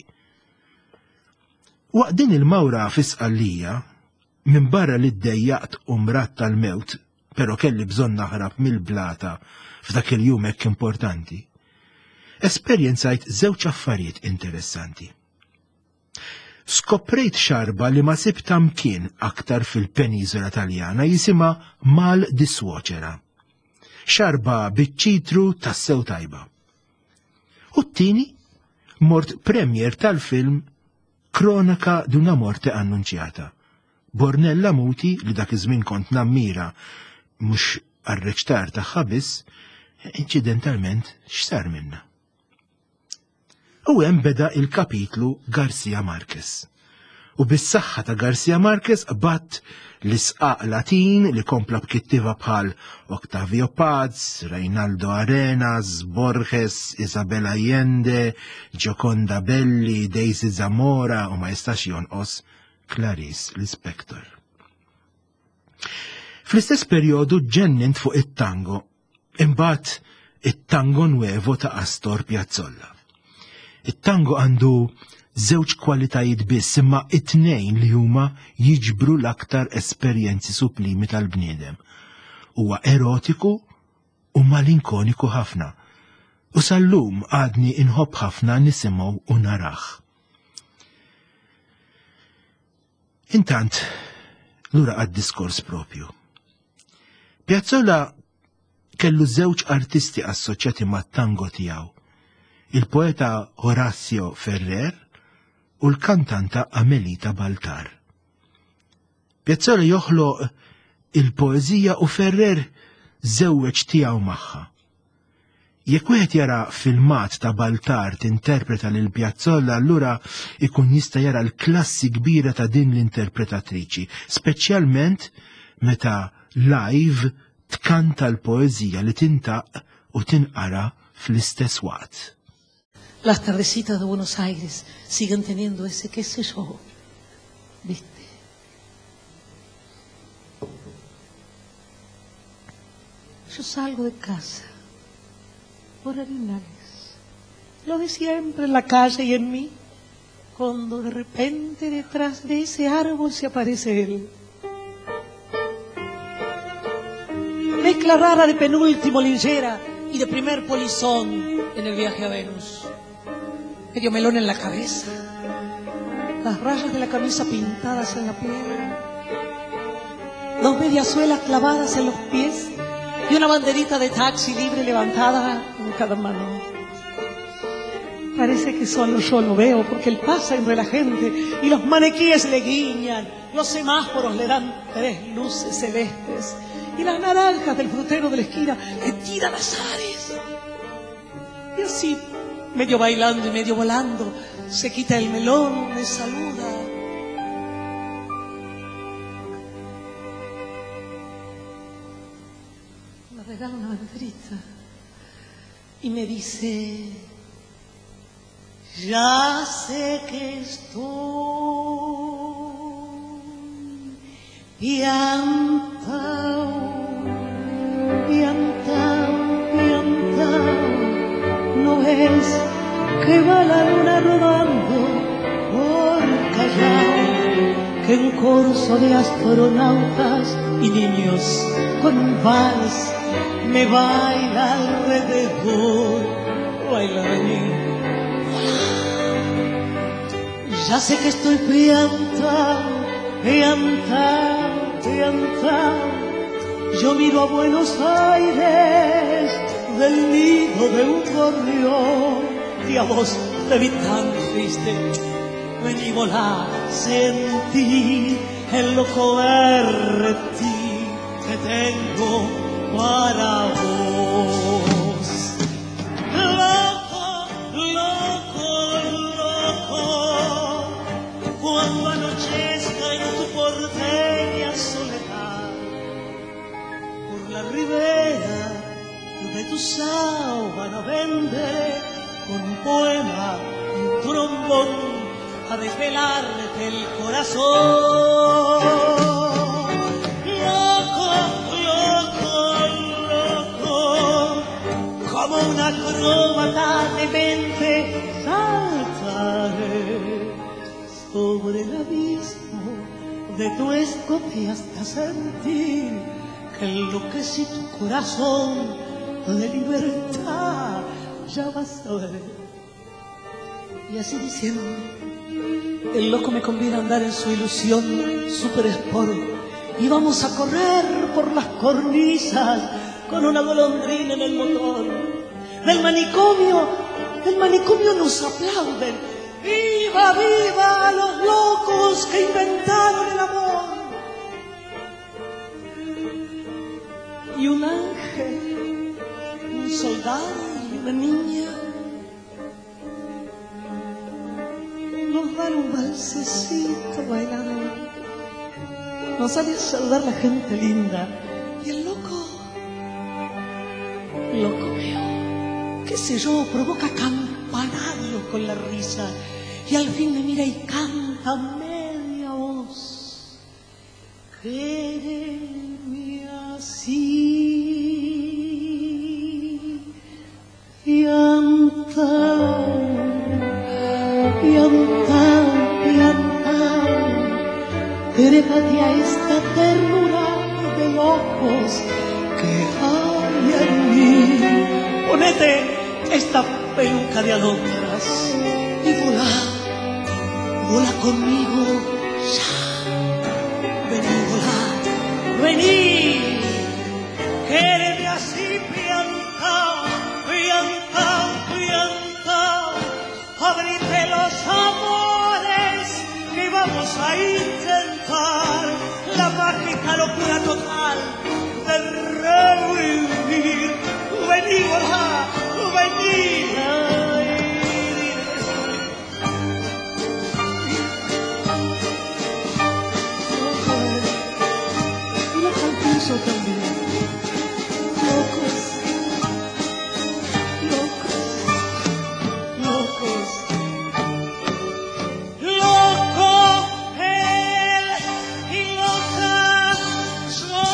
Waqt din il-mawra fi Sqallija, minn barra li ddejjaqt u mrat tal-mewt, però kelli bżonn naħrab mill-blata f'dak il-jum hekk importanti, esperjenzajt żewġ affarijiet interessanti. Skoprejt xarba li ma sib tamkien aktar fil-Peniżola Taljana jisima Mal di Suocera. Xarba biċ-ċitru tas-sew tajba. U t-tieni mort premier tal-film Kronika d'una morte annunċjata. Bornella Muti li dak iż-żmien kont nammira mhux arreċtar tagħha biss, inċidentalment x'sar minnha. U hemm beda il-kapitlu Garcia Marquez. U bis-saħħa ta' Garcia Marquez batt l-isqaq Latin li kompla b'kittiva bħal Octavio Paz, Reinaldo Arenas, Borges, Isabel Allende, Gioconda Belli, Daisy Zamora u ma jistax jonqos Clarice Lispector. Fl-istess perjodu ġennint fuq it-tango, imbagħad it-tango nuevo ta' Astor Piazzolla. It-tango għandu żewġ kwalitajiet biss, imma it-tnejn li huma jiġbru l-aktar esperjenzi sublimi tal-bniedem. Huwa erotiku u malinkoniku ħafna. U sal-lum għadni inħobb ħafna nisimgħu u naraħ. Intant, lura għad-diskors propju. Piazzolla kellu żewġ artisti assoċjati mat-tango tiegħu, il-poeta Horacio Ferrer u l-kantanta Amelita Baltar. Piazzolla joħloq il-poeżija u Ferrer żewweġ tiegħu magħha. Jekk wieħed jara filmat ta' Baltar tinterpreta lil Piazzolla, allura ikun jista' jara l-klassi kbira ta' din l-interpretatriċi, speċjalment meta live tkanta l-poeżija li tintaq u tinqara fl-istess waqt. Las tardecitas de Buenos Aires siguen teniendo ese qué sé yo, ¿viste? Yo salgo de casa por Arenales, lo de siempre en la calle y en mí, cuando de repente detrás de ese árbol se aparece él. Mezcla rara de penúltimo linchera y de primer polizón en el viaje a Venus. Medio melón en la cabeza, las rayas de la camisa pintadas en la piel, dos mediasuelas clavadas en los pies y una banderita de taxi libre levantada en cada mano. Parece que solo yo lo veo porque él pasa entre la gente y los maniquíes le guiñan, los semáforos le dan tres luces celestes y las naranjas del frutero de la esquina le tiran azares. Y así, medio bailando y medio volando, se quita el melón, me saluda. Me regala una banderita y me dice: ya sé que estoy piantao, piantao, piantao. No es que va la luna rodando por Callao, que un corso de astronautas y niños con un vals me baila alrededor, baila de mí. Ya sé que estoy piantao, piantao, piantao. Yo miro a Buenos Aires del nido de un gorrión y a vos te vi tan triste. Vení, volá, sentí el loco berretí que tengo para vos. Loco, loco, loco, cuando anochezca en tu porteña soledad, por la ribera de tu sábana venderé con un poema y un trombón a desvelarte el corazón. Loco, loco, loco, como una acróbata de mente saltaré sobre el abismo de tu escote hasta sentir que enloquecí tu corazón de libertad, ya vas a ver. Y así diciendo, el loco me convida a andar en su ilusión super sport y vamos a correr por las cornisas con una golondrina en el motor. Del manicomio, del manicomio nos aplauden. ¡Viva, viva los locos que inventaron el amor! Y un ángel, un soldado y una niña nos dan un balsecito bailando, nos sale a saludar la gente linda y el loco, loco mío, qué sé yo, provoca campanarios con la risa y al fin me mira y canta media voz. Quédeme así, piantao, piantao, piantao, trépate a esta ternura de ojos que hay en mí. Ponete esta peluca de alondras y volá, volá conmigo ya. vamos a intentar la mágica locura total de revivir. Vení, Borja, vení. Y la canción también. Locos, locos, locos. Loco él y loca yo.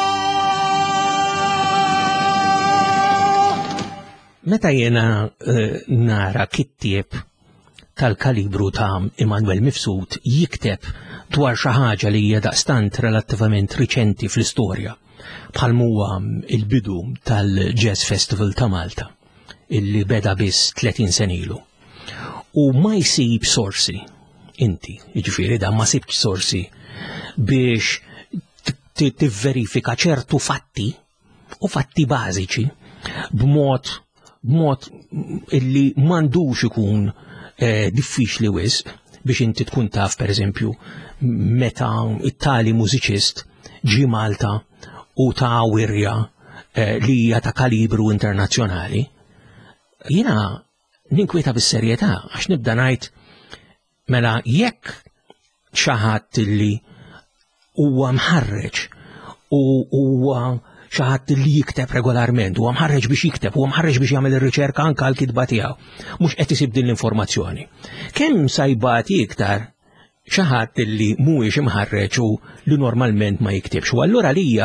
Meta jena uh, nara kittieb tal-kalibru ta' Emanuel Mifsud jikteb dwar xi ħaġa li hija daqstant relattivament riċenti fl-istorja bħal huwa il-bidu tal-Jazz Festival ta' Malta illi beda biss tletin sen ilu. U ma jsib sorsi, inti, jiġifieri da ma sibx sorsi biex tivverifika ċertu fatti u fatti bażiċi b'mod b'mod illi m'għandux ikun eh, diffiċli wisq biex inti tkun taf pereżempju meta it-tali mużiċist ġi Malta u ta' wirja eh, li hija ta' kalibru internazzjonali. Jiena ninkwieta bis-serjetà għax nibda ngħid mela jekk xi ħadd li huwa mħarreġ u huwa xi ħadd li jikteb regolarment, huwa mħarreġ biex jikteb, huwa mħarreġ biex jagħmel ir-riċerka anke għall kitba tiegħu, mhux qed isib din l-informazzjoni. Kemm sajbati iktar xi ħadd li mhuwiex imħarreġ u li normalment ma jiktibx. U allura lija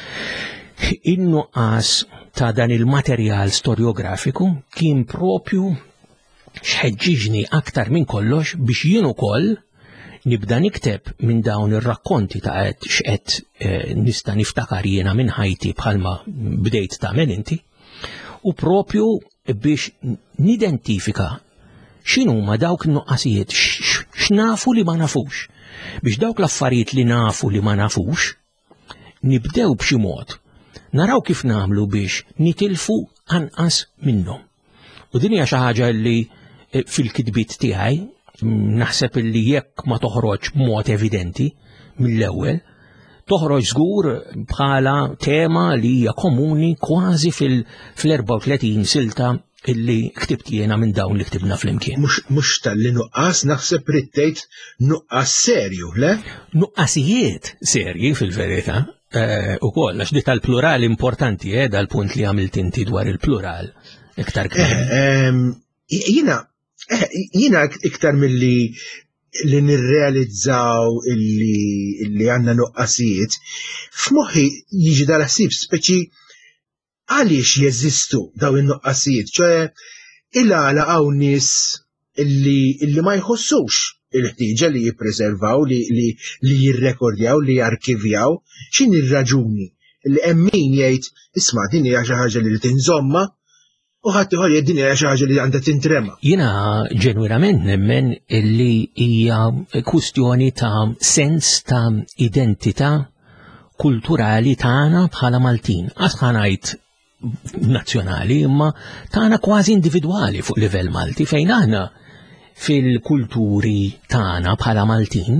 in-nuqqas ta' dan il-materjal storjografiku kien propju xħeġġiġni aktar minn kollox biex jien ukoll nibda nikteb minn dawn ir-rakkonti ta' qed x'qed eh, nista' niftakar jiena minn ħajti bħalma bdejt tagħmel inti u propju biex nidentifika x'inhuma dawk in-nuqqasijiet x'nafu li ma nafux biex dawk l-affarijiet li nafu li ma nafux nibdew b'xi mod naraw kif nagħmlu biex nitilfu anqas minnhom. U din hija xi ħaġa li fil-kitbiet tiegħi naħseb illi jekk ma toħroġ b'mod evidenti mill-ewwel, toħroġ żgur bħala tema li hija komuni kważi fil-erba' u tletin silta illi ktibt jiena minn dawn li ktibna flimkien. Mhux tal-li nuqqas naħseb rittejt nuqqas serju, le? Nuqqasijiet serji fil-verità ukoll għax di tal-plural importanti eh dal-punt li għamilt inti dwar il-plural iktar kien. Jiena Jina iktar mill-li li nirrealizzaw illi għanna nuqqasijiet, f'moħħi jiġi dal-ħsib speċi għaliex jeżistu daw in-nuqqasijiet, ċoħe il-għala għaw nis illi ma jħossux il-ħtieġa li jippreservaw, li jirrekordjaw, li jarkivjaw, xin ir-raġuni li emmin jgħid isma' din hija xi ħaġa li tinżomma u ħadd ieħor jgħid din hija xi ħaġa li għandha tintrema. Jiena ġenwirament nemmen illi hija kwistjoni ta' sens ta' identità kulturali tagħna bħala Maltin. Għas ngħid nazzjonali imma tagħna kważi individwali fuq livell Malti fejn aħna fil-kulturi tagħna bħala Maltin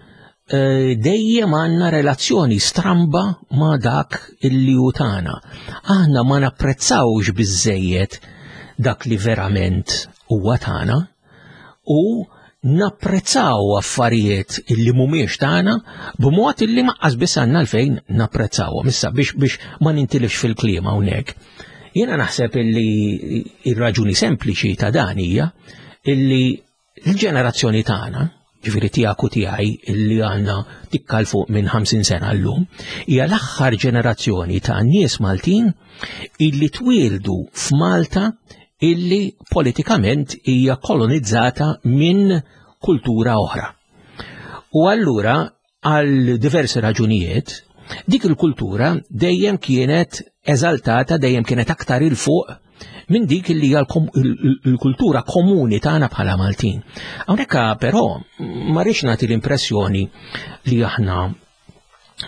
dejjem għandna relazzjoni stramba ma' dak illi hu tagħna. Aħna ma napprezzawx biżżejjed dak li verament huwa tagħna u napprezzaw affarijiet illi mhumiex tagħna b'mod illi maqqas biss għandna għalfejn napprezzawhom. Issa biex biex ma nintilifx fil-kliem hawnhekk. Jiena naħseb illi ir-raġuni sempliċi ta' dan hija illi l-ġenerazzjoni tagħna ġifieri tiegħek u tiegħi illi għandna tikkal fuq minn ħamsin sena llum, hija l-aħħar ġenerazzjoni ta' nies Maltin illi twieldu f'Malta illi politikament hija kolonizzata minn kultura oħra. U allura għal diversi raġunijiet dik il-kultura dejjem kienet eżaltata, dejjem kienet aktar il fuq minn dik li hija l-kultura komuni tagħna bħala Maltin. Hawnhekk però ma rridx nagħti l-impressjoni li aħna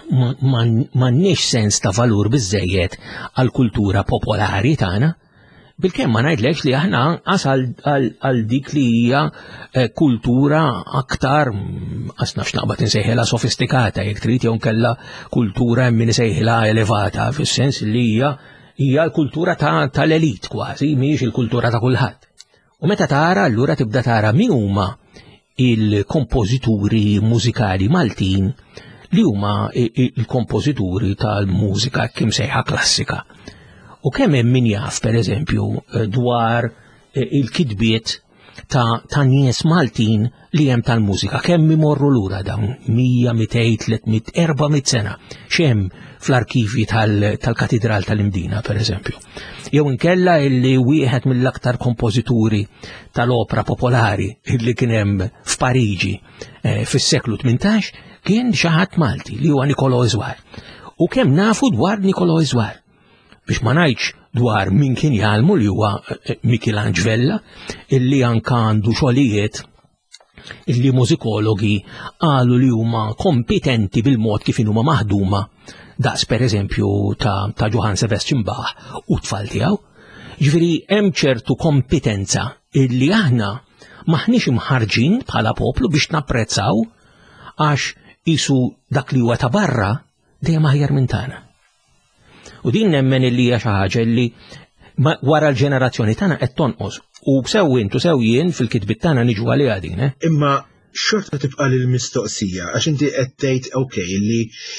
m'għandniex sens ta' valur biżżejjed għall-kultura popolari tagħna, bil-kemm ma ngħidlekx li aħna anqas għal dik li hija kultura aktar qas nafx naqbad insejħilha sofistikata jekk trid jew nkella kultura min isejħilha elevata fis-sens li hija hija l-kultura tal-elit kważi mhijiex il-kultura ta' kulħadd. U meta tara allura tibda tara min huma il-kompożituri mużikali Maltin li huma il-kompożituri tal-mużika kim sejħa klassika. U kemm hemm min jaf pereżempju dwar il-kitbiet ta', ta nies Maltin li hemm tal-mużika, kemm imorru lura dawn mija, mitej, tlietmija, erbamija sena x'hemm fl-arkivi tal-Katidral tal-Imdina pereżempju. Jew inkella illi wieħed mill-aktar kompożituri tal-opera popolari illi kien hemm f'Pariġi eh, fis-seklu tmintax kien xi ħadd Malti li huwa Nicolò Eżwar. U kemm nafu dwar Nicolò Eżwar. Biex ma ngħidx dwar min kien jgħalmu li huwa Michelangelo illi anke għandu xogħlijiet illi mużikologi qalu li huma kompetenti bil-mod kif huma maħduma daqs pereżempju ta', ta Johann Sebastian Bach u tfal tiegħu. Ġifieri hemm ċertu kompetenza illi aħna maħniex imħarġin bħala poplu biex napprezzaw għax isu dak li huwa ta' barra dejjem aħjar minn tagħna. U din nemmen illi hija xi ħaġa li wara l-ġenerazzjoni tagħna qed tonqos u b'sew intu sew jien fil-kitbit tagħna niġu għaliha din. Imma xorta tibqa' lill-mistoqsija għax inti qed tgħid okej illi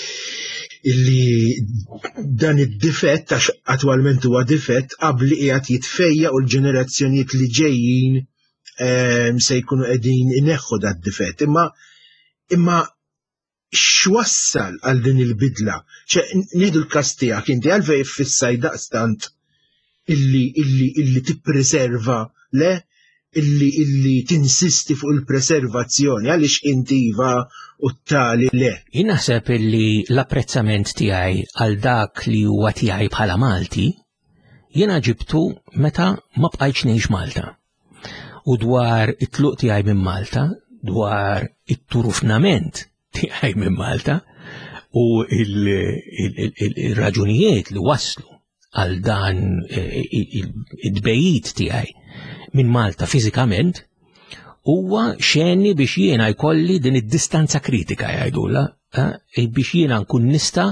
illi dan id-difett għax attwalment huwa difett qabli qiegħed jitfejja u l-ġenerazzjonijiet li ġejjin se jkunu qegħdin ineħħu dat-difett. Imma imma x'wassal għal din il-bidla? Nieħdu l-każ tiegħek inti għalfejn iffissaj daqstant illi illi illi tippreserva le illi illi tinsisti fuq il-preservazzjoni għaliex inti iva u tali le. Jien naħseb illi l-apprezzament tiegħi għal dak li huwa tiegħi bħala Malti jiena ġibtu meta ma bqajtx ngħix Malta. U dwar it-tluq tiegħi minn Malta, dwar it-turufnament tiegħi minn Malta u il-raġunijiet li waslu għal dan id-bejjit tiegħi minn Malta fiżikament huwa xenni biex jiena jkolli din id-distanza kritika jgħidula biex jiena nkun nista'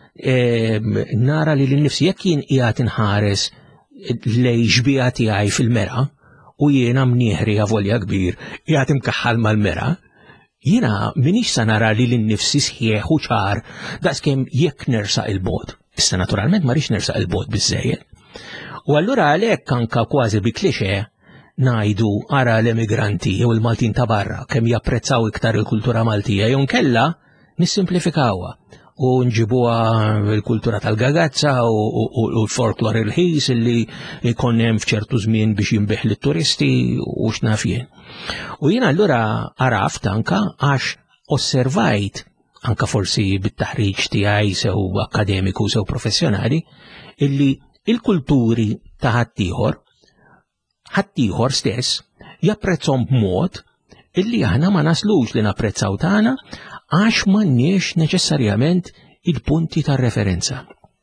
nara li l-nifsi jekk jien qiegħed inħares lej ġbija tiegħi fil-mera u jiena mnieħri avolja kbir qiegħed imkaħħal mal-mera. Jiena minix sa nara li l-nifsi sħieħ u ċar daqskemm jekk nersaq il-bod. Issa naturalment ma rix nersaq il-bod biżżejjed. U allura għalhekk anke kważi bi klixe ngħidu ara l-emigranti jew il-Maltin ta' barra kemm japprezzaw iktar il-kultura Maltija jew nkella nissimplifikawha u nġibuha l-kultura tal-gagazza u l-folklore il-ħis illi jkun hemm f'ċertu żmien biex jinbeħ lit-turisti u x'naf jien. U jiena allura għaraft anka għax osservajt anka forsi bit-taħriġ tiegħi sew akademiku sew professjonali illi il-kulturi ta' ħaddieħor ħaddieħor stess japprezzhom b'mod illi aħna ma naslux li napprezzaw tagħna għax m'għandniex neċessarjament il-punti tar referenza.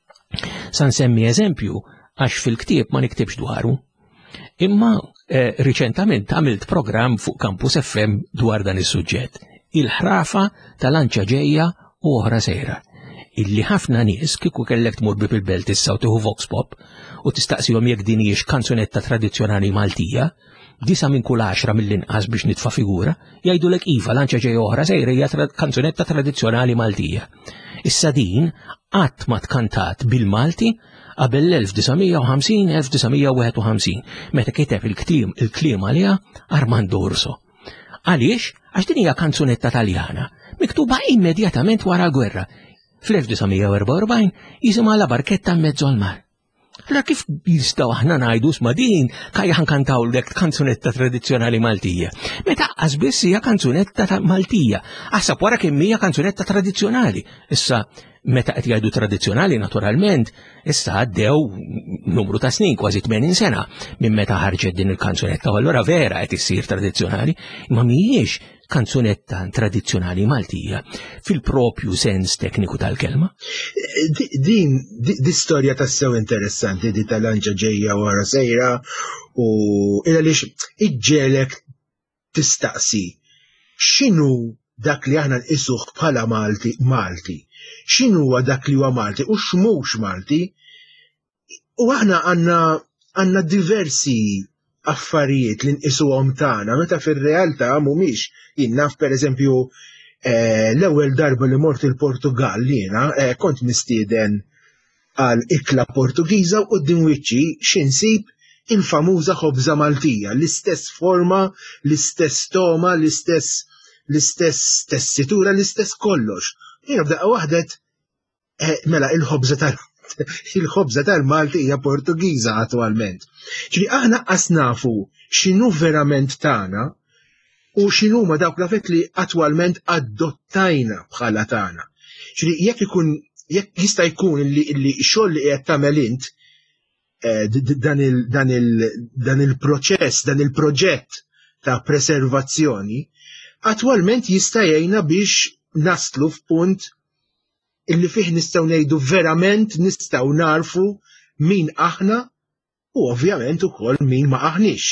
Sa nsemmi eżempju għax fil-ktieb ma niktibx dwaru. Imma eh, riċentament għamilt programm fuq Campus F M dwar dan is-suġġett, il-ħrafa tal-anċa ġejja u oħra sejra, illi ħafna nies kieku kellek tmur bi bil-belt issa u tieħu vox pop u tistaqsihom jekk din hijiex kanzunetta tradizzjonali Maltija, disa minn kull għaxra mill-inqas biex nitfa' figura, jgħidulek iva l-anċa ġejja oħra sejra hija tra kanzunetta tradizzjonali Maltija. Issa din qatt ma tkantat bil-Malti qabel l-elf tisgħemija ħamsin elf tisgħemija wieħed u ħamsin meta kiteb il-kliem il-kliem għaliha Armando Urso. Għaliex? Għax din hija kanzunetta Taljana, miktuba immedjatament wara l-gwerra. fl-elf tisgħemija erba' u erbgħin jisimha La Barchetta mezzo għal mar. Allora kif jistgħu aħna ngħidu sma' din kajja ħankantaw lek kanzunetta tradizzjonali Maltija. Meta qasbiss hija kanzunetta Maltija, aħsab wara kemm hija kanzunetta tradizzjonali. Issa meta qed jgħidu tradizzjonali naturalment, issa għaddew numru ta' snin kważi tmenin sena minn meta ħarġet din il-kanzunetta u allura vera qed issir tradizzjonali, imma mhijiex kanzunetta tradizzjonali Maltija fil-propju sens tekniku tal-kelma? Din di storja tassew interessanti di tal-anġa ġejja wara sejra u għaliex iġġelek tistaqsi x'inhu dak li aħna nqisuh bħala Malti Malti, x'inhu huwa dak li huwa Malti u x'mhux Malti, u aħna għandna għandna diversi affarijiet li nqisuhom tagħna meta fir-realtà mhumiex. Jien naf pereżempju l-ewwel darba li mort il-Portugal jiena kont mistieden għal ikla Portugiża u quddiem wiċċi x'insib il-famuża ħobża Maltija, l-istess forma, l-istess toma, l-istess l-istess tessitura, l-istess kollox. Jiena b'daqqa waħdet mela il-ħobża tal il-ħobża tal-Malti hija Portugiża attwalment. Ġifieri aħna qas nafu x'inhu verament tagħna u x'inhuma dawk l-affett li attwalment adottajna bħala tagħna. Ġifieri jekk ikun jekk jista' jkun li x-xogħol li qed tagħmel int dan il-proċess, dan il-proġett ta' preservazzjoni, attwalment jista' jgħinna biex naslu f'punt illi fih nistgħu ngħidu verament nistgħu narfu min aħna u ovvjament ukoll min ma aħniex.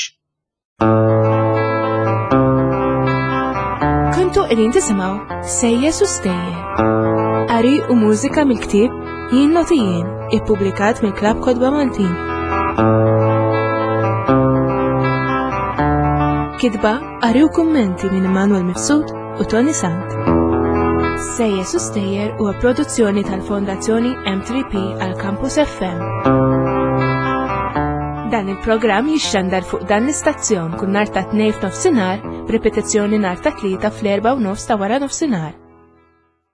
Kuntu qegħdin tisimgħu Sejjes u Stejjer. Qari u mużika mill-ktieb Jien Notijien, ippubblikat mill-Klabb Kodba Maltin. Kitba, qari u kummenti minn Emanuel Mifsud u Tony Sant. Sejjes u Stejjer huwa produzzjoni tal-Fondazzjoni M three P għal Campus F M. Dan il-programm jixxandar fuq dan l-istazzjon kull nhar ta' tnejn f'nofsinhar, b'ripetizzjoni nhar ta' tlieta fl-erba' u nofs ta' wara nofsinhar.